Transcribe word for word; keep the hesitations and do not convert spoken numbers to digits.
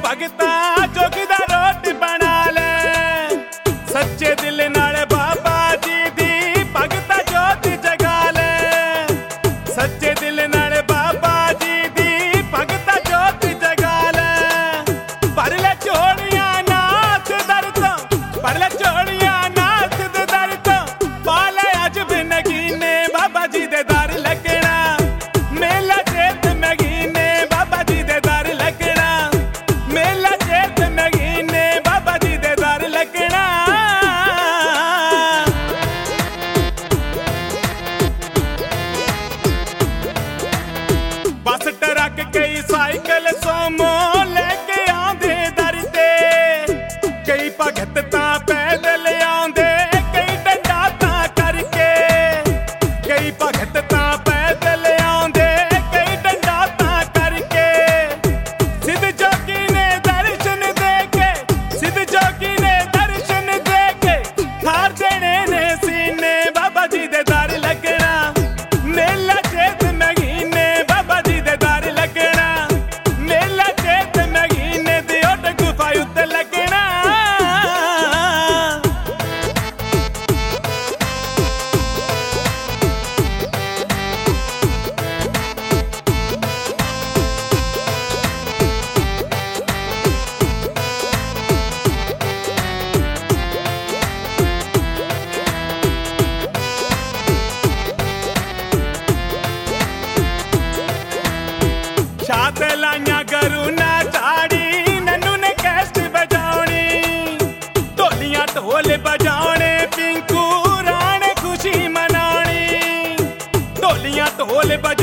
भगता जोगिदा रोटी बना ले सच्चे दिल नाल बाबा जी दी भगता जोती जगा ले सच्चे दिल नाल बाबा जी दी भगता जोती जगा ले भर ले झोलियां नाथ दर तो भर ले झोलियां नाथ दे दर तो पाले अज भी नगीने बाबा जी दे दर लगना मेला चेत नगीने बाबा जी दे दर लगना मेला चेत नगीने बाबा जी दे दर लगना बस ट्रक कई साइकिल सोमो लेके आंदे दर ते कई भगत तां पैदल आंदे कई डंडा तां करके कई भगत तां पैदल आंदे कई डंडा तां करके सिद्ध जोगी ने दर्शन दे के सिद्ध जोगी ने दर्शन दे के हार देने ने सीने बाबा जी दे दर लगना मेला चेत महीने बाबा जी दे दर लगना मेला चेत महीने दी ओट गुफा उत्ते लगना छात लाइया गरू ना चाड़ी नन्नू ने कैस्ट बजाउनी ढोलियां ढोल बजाने पिंकू राणे खुशी मनानी ढोलियां ढोल बजा